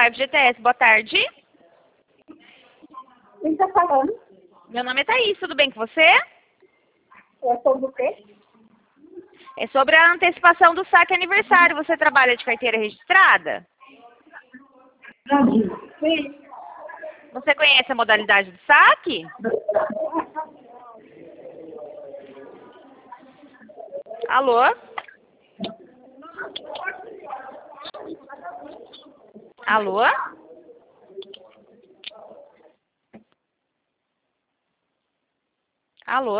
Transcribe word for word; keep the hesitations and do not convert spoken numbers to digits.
da F G T S. Boa tarde. Quem está falando? Meu nome é Thaís, tudo bem com você? É sobre o quê? É sobre a antecipação do saque aniversário. Você trabalha de carteira registrada? Sim. Você conhece a modalidade do saque? Alô? Alô? Alô?